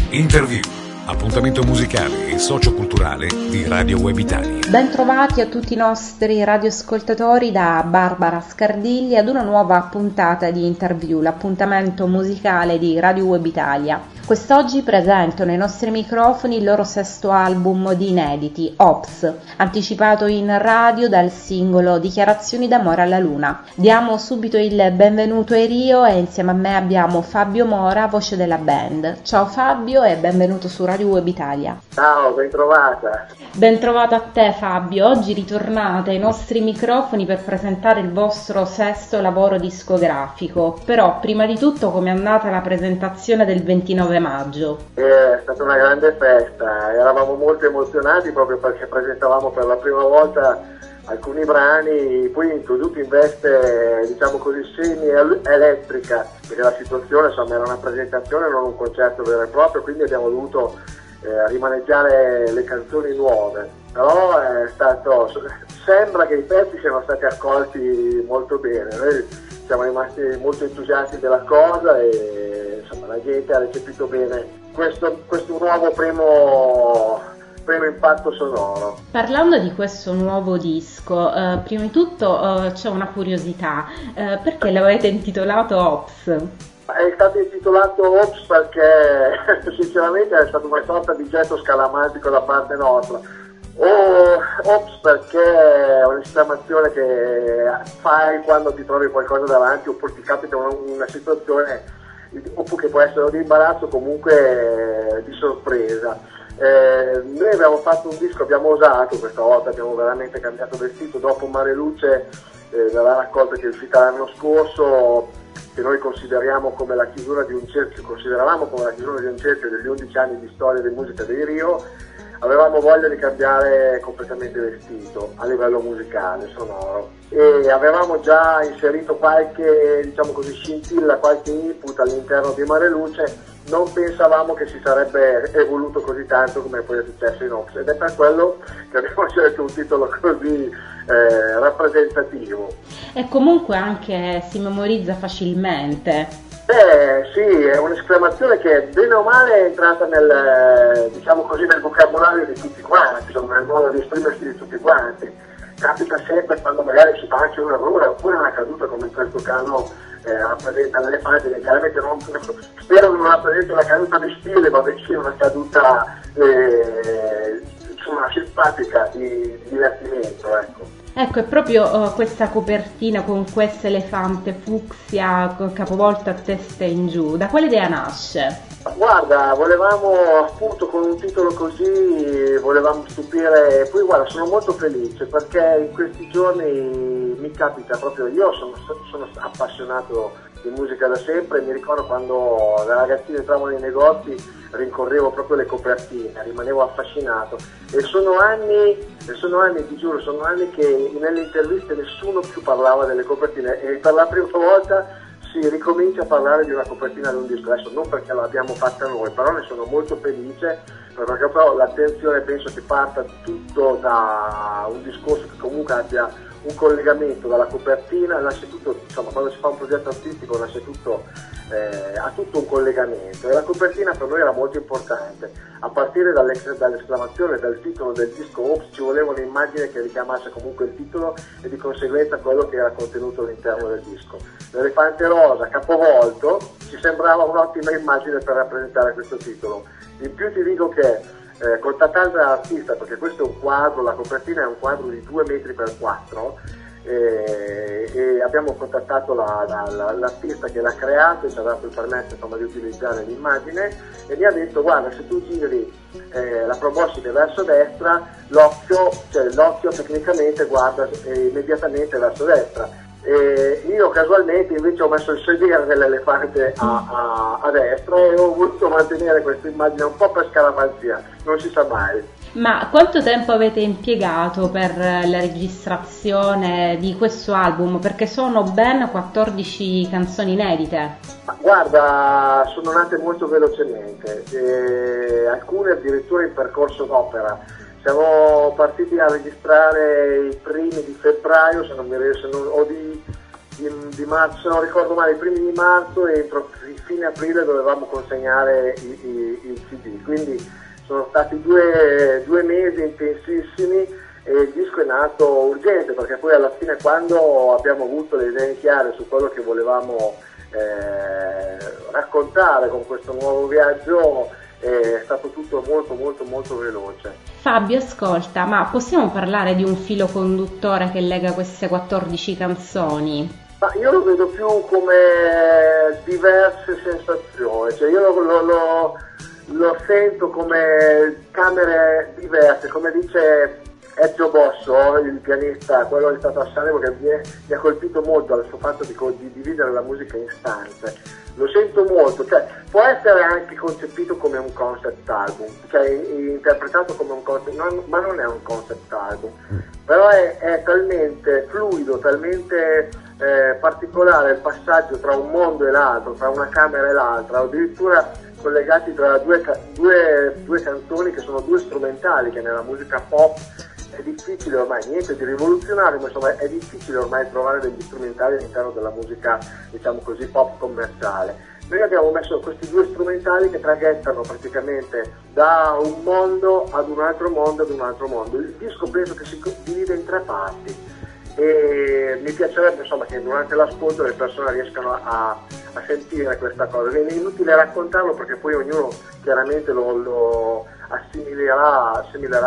Interview, appuntamento musicale e socioculturale di Radio Web Italia. Bentrovati a tutti i nostri radioascoltatori da Barbara Scardigli ad una nuova puntata di Interview, l'appuntamento musicale di Radio Web Italia. Quest'oggi presentano ai nostri microfoni il loro sesto album di inediti, Ops, anticipato in radio dal singolo Dichiarazioni d'amore alla luna. Diamo subito il benvenuto ai Rio e insieme a me abbiamo Fabio Mora, voce della band. Ciao Fabio e benvenuto su Radio Web Italia. Ciao, ben trovata. Ben trovato a te Fabio, oggi ritornate ai nostri microfoni per presentare il vostro sesto lavoro discografico, però prima di tutto com'è andata la presentazione del 29 maggio? È stata una grande festa, eravamo molto emozionati proprio perché presentavamo per la prima volta alcuni brani, poi introdotti in veste, diciamo così, semi-elettrica, perché la situazione insomma era una presentazione, non un concerto vero e proprio, quindi abbiamo dovuto rimaneggiare le canzoni nuove, però è stato, sembra che i pezzi siano stati accolti molto bene, noi siamo rimasti molto entusiasti della cosa e insomma la gente ha recepito bene questo nuovo primo impatto sonoro. Parlando di questo nuovo disco, prima di tutto c'è una curiosità, perché l'avete intitolato Ops? È stato intitolato Ops perché sinceramente è stato una sorta di gesto scaramantico da parte nostra. Ops perché è un'esclamazione che fai quando ti trovi qualcosa davanti oppure ti capita una situazione oppure che può essere di imbarazzo o comunque di sorpresa. Noi abbiamo fatto un disco, abbiamo osato questa volta, abbiamo veramente cambiato vestito dopo Mare Luce, dalla raccolta che è uscita l'anno scorso, che noi consideravamo come la chiusura di un cerchio degli 11 anni di storia di musica dei Rio. Avevamo voglia di cambiare completamente vestito a livello musicale, sonoro, e avevamo già inserito qualche, diciamo così, scintilla, qualche input all'interno di Mare Luce. Non pensavamo che si sarebbe evoluto così tanto come poi è successo in Ops, ed è per quello che abbiamo scelto un titolo così rappresentativo. E comunque anche si memorizza facilmente. Sì, è un'esclamazione che bene o male è entrata nel, diciamo così, nel vocabolario di tutti quanti, insomma, nel modo di esprimersi di tutti quanti. Capita sempre quando magari si fa anche un errore oppure una caduta, come in questo caso rappresenta l'elefante, che chiaramente spero non rappresenta una caduta di stile, ma bensì una caduta insomma, simpatica di divertimento, ecco. Ecco, è proprio questa copertina con questo elefante fucsia capovolto a testa in giù. Da quale idea nasce? Guarda, volevamo appunto con un titolo così, volevamo stupire, poi guarda, sono molto felice perché in questi giorni mi capita proprio, io sono appassionato di musica da sempre, mi ricordo quando da ragazzino entravo nei negozi, rincorrevo proprio le copertine, rimanevo affascinato e sono anni, ti giuro, sono anni che nelle interviste nessuno più parlava delle copertine e per la prima volta si ricomincia a parlare di una copertina di un disco. Adesso non perché l'abbiamo fatta noi, però ne sono molto felice perché però l'attenzione penso che parta tutto da un discorso che comunque abbia un collegamento dalla copertina, nasce tutto, insomma, quando si fa un progetto artistico nasce tutto, ha tutto un collegamento e la copertina per noi era molto importante, a partire dall'esclamazione, dal titolo del disco Ops ci voleva un'immagine che richiamasse comunque il titolo e di conseguenza quello che era contenuto all'interno del disco. L'elefante rosa capovolto ci sembrava un'ottima immagine per rappresentare questo titolo. In più ti dico che contattando l'artista, perché questo è un quadro, la copertina è un quadro di 2 metri per 4 e abbiamo contattato l'artista che l'ha creato e ci ha dato il permesso, insomma, di utilizzare l'immagine e mi ha detto guarda, se tu giri la proboscide verso destra l'occhio tecnicamente guarda immediatamente verso destra. Io casualmente invece ho messo il sedere dell'elefante a destra e ho voluto mantenere questa immagine un po' per scaramanzia, non si sa mai. Ma quanto tempo avete impiegato per la registrazione di questo album? Perché sono ben 14 canzoni inedite. Guarda, sono nate molto velocemente, alcune addirittura in percorso d'opera. Siamo partiti a registrare i primi di febbraio, di marzo, se non ricordo male, i primi di marzo, e entro fine aprile dovevamo consegnare il CD, quindi sono stati due mesi intensissimi e il disco è nato urgente, perché poi alla fine, quando abbiamo avuto le idee chiare su quello che volevamo raccontare con questo nuovo viaggio, è stato tutto molto molto molto veloce. Fabio, ascolta, ma possiamo parlare di un filo conduttore che lega queste 14 canzoni? Ma io lo vedo più come diverse sensazioni, cioè io lo sento come camere diverse, come dice Ezio Bosso, il pianista, quello che è stato a Sanremo, che mi ha colpito molto il suo fatto di dividere la musica in stanze. Lo sento molto, cioè può essere anche concepito come un concept album, cioè interpretato come un concept, ma non è un concept album, però è talmente fluido, talmente particolare il passaggio tra un mondo e l'altro, tra una camera e l'altra, addirittura collegati tra due canzoni che sono due strumentali, che nella musica pop è difficile ormai, niente di rivoluzionario, ma insomma è difficile ormai trovare degli strumentali all'interno della musica, diciamo così, pop commerciale. Noi abbiamo messo questi due strumentali che traghettano praticamente da un mondo ad un altro mondo ad un altro mondo. Il disco penso che si divide in 3 parti e mi piacerebbe, insomma, che durante l'ascolto le persone riescano a sentire questa cosa. È inutile raccontarlo, perché poi ognuno chiaramente lo assimilerà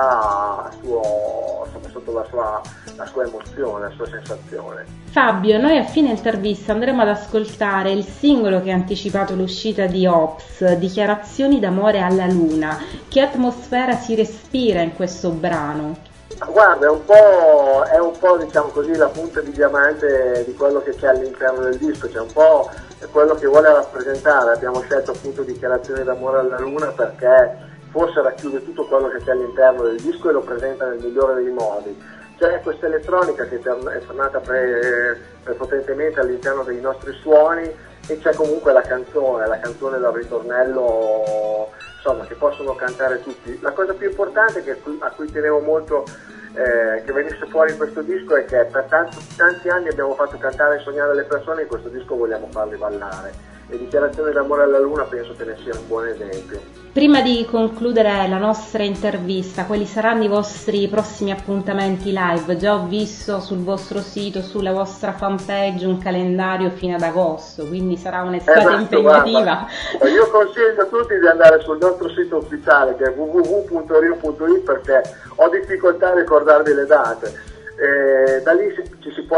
sotto la sua emozione, la sua sensazione. Fabio, noi a fine intervista andremo ad ascoltare il singolo che ha anticipato l'uscita di Ops, Dichiarazioni d'amore alla luna. Che atmosfera si respira in questo brano? Guarda, è un po' diciamo così la punta di diamante di quello che c'è all'interno del disco, c'è un po' quello che vuole rappresentare. Abbiamo scelto appunto Dichiarazioni d'amore alla luna perché forse racchiude tutto quello che c'è all'interno del disco e lo presenta nel migliore dei modi. C'è questa elettronica che è tornata prepotentemente all'interno dei nostri suoni, e c'è comunque la canzone dal ritornello, insomma, che possono cantare tutti. La cosa più importante, a cui tenevo molto che venisse fuori in questo disco, è che per tanti anni abbiamo fatto cantare e sognare le persone, in questo disco vogliamo farli ballare, e Dichiarazioni d'amore alla luna penso che ne sia un buon esempio. Prima di concludere la nostra intervista, quali saranno i vostri prossimi appuntamenti live? Già ho visto sul vostro sito, sulla vostra fanpage, un calendario fino ad agosto, quindi sarà un'estate impegnativa. Guarda, io consiglio a tutti di andare sul nostro sito ufficiale, che è www.rio.it, perché ho difficoltà a ricordarvi le date. Da lì ci si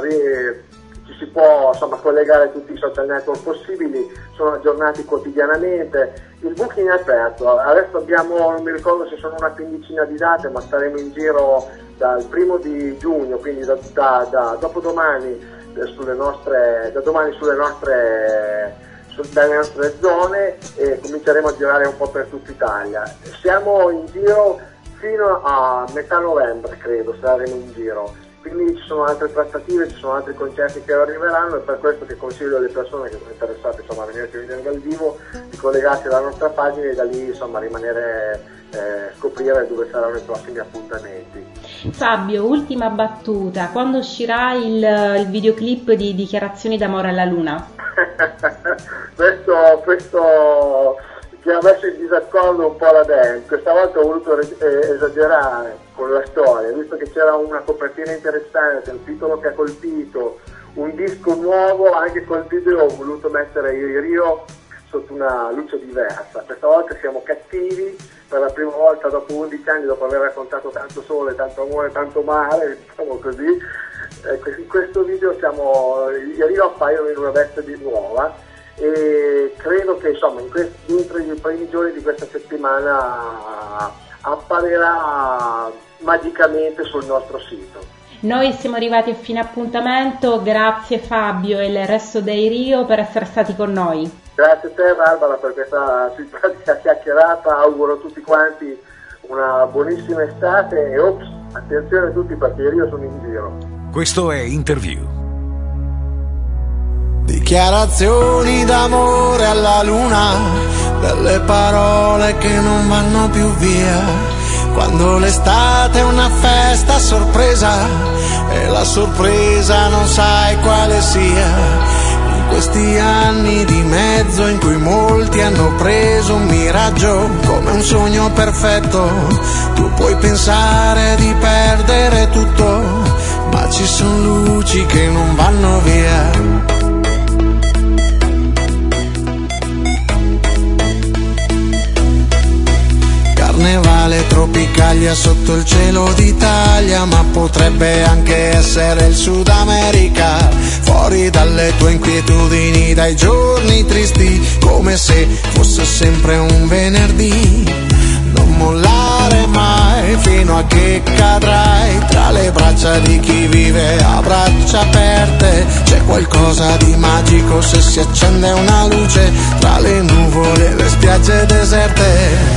può insomma collegare tutti i social network possibili, sono aggiornati quotidianamente. Il booking è aperto, adesso abbiamo, non mi ricordo se sono una quindicina di date, ma staremo in giro dal 1 di giugno, quindi da dopodomani dalle nostre zone, e cominceremo a girare un po' per tutta Italia. Siamo in giro fino a metà novembre, credo, saremo in giro. Quindi ci sono altre trattative, ci sono altri concerti che arriveranno, e per questo che consiglio alle persone che sono interessate, insomma, a venirci a vedere dal vivo, di collegarsi alla nostra pagina e da lì, insomma, scoprire dove saranno i prossimi appuntamenti. Fabio, ultima battuta, quando uscirà il videoclip di Dichiarazioni d'amore alla luna? questo che ha messo in disaccordo un po' la band. Questa volta ho voluto esagerare con la storia, visto che c'era una copertina interessante, un titolo che ha colpito, un disco nuovo, anche col video ho voluto mettere il Rio sotto una luce diversa. Questa volta siamo cattivi, per la prima volta dopo 11 anni, dopo aver raccontato tanto sole, tanto amore, tanto mare, diciamo così. In questo video i Rio appaiono in una veste di nuova, e credo che insomma entro i primi giorni di questa settimana apparirà magicamente sul nostro sito. Noi siamo arrivati a fine appuntamento, grazie Fabio e il resto dei Rio per essere stati con noi. Grazie a te Barbara per questa simpatica chiacchierata, auguro a tutti quanti una buonissima estate e attenzione a tutti perché i Rio sono in giro. Questo è Interview. Dichiarazioni d'amore alla luna, delle parole che non vanno più via, quando l'estate è una festa a sorpresa e la sorpresa non sai quale sia. In questi anni di mezzo in cui molti hanno preso un miraggio come un sogno perfetto, tu puoi pensare di perdere tutto, ma ci sono luci che non vanno via. Carnevale, Tropicalia sotto il cielo d'Italia, ma potrebbe anche essere il Sud America, fuori dalle tue inquietudini, dai giorni tristi, come se fosse sempre un venerdì. Non mollare mai fino a che cadrai tra le braccia di chi vive a braccia aperte. C'è qualcosa di magico se si accende una luce tra le nuvole e le spiagge deserte.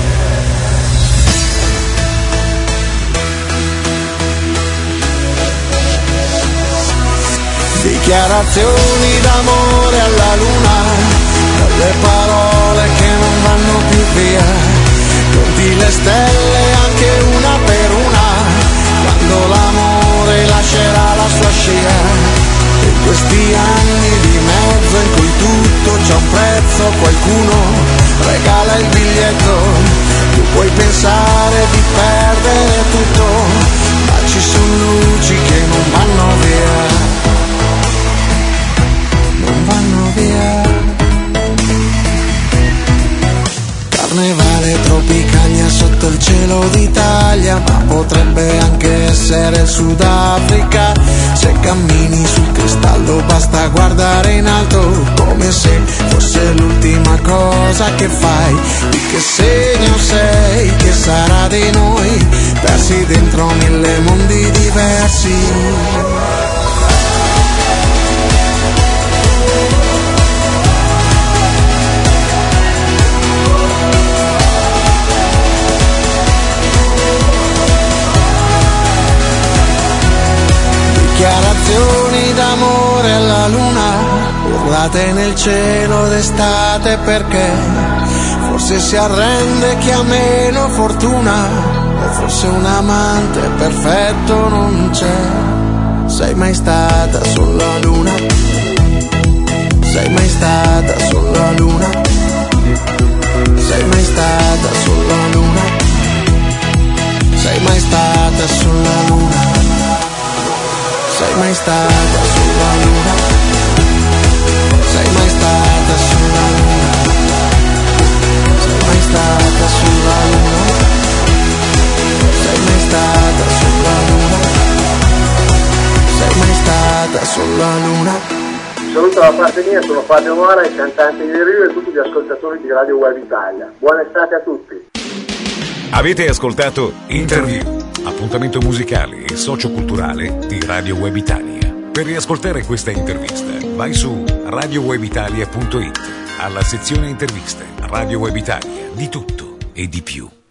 Dichiarazioni d'amore alla luna, delle parole che non vanno più via, conti le stelle anche una per una, quando l'amore lascerà la sua scia. In questi anni di mezzo in cui tutto c'ha un prezzo, qualcuno regala il biglietto, tu puoi pensare di perdere tutto, ma ci sono luci che non vanno via. Vanno via. Carnevale, Tropicalia sotto il cielo d'Italia, ma potrebbe anche essere il Sudafrica. Se cammini sul cristallo basta guardare in alto, come se fosse l'ultima cosa che fai. Di che segno sei, che sarà di noi, persi dentro mille mondi diversi. Dichiarazioni d'amore alla luna, urlate nel cielo d'estate perché forse si arrende chi ha meno fortuna, o forse un amante perfetto non c'è. Sei mai stata sulla luna? Sei mai stata sulla luna? Sei mai stata sulla luna? Sei mai stata sulla luna? Sei mai stata sulla luna? Sei mai stata sulla luna? Sei mai stata sulla luna? Sei mai stata sulla luna? Sei mai stata sulla luna? Saluto da parte mia, sono Fabio Mora, il cantante di Rio, e tutti gli ascoltatori di Radio Web Italia. Buona estate a tutti. Avete ascoltato Interview, appuntamento musicale e socioculturale di Radio Web Italia. Per riascoltare questa intervista vai su radiowebitalia.it, alla sezione interviste. Radio Web Italia, di tutto e di più.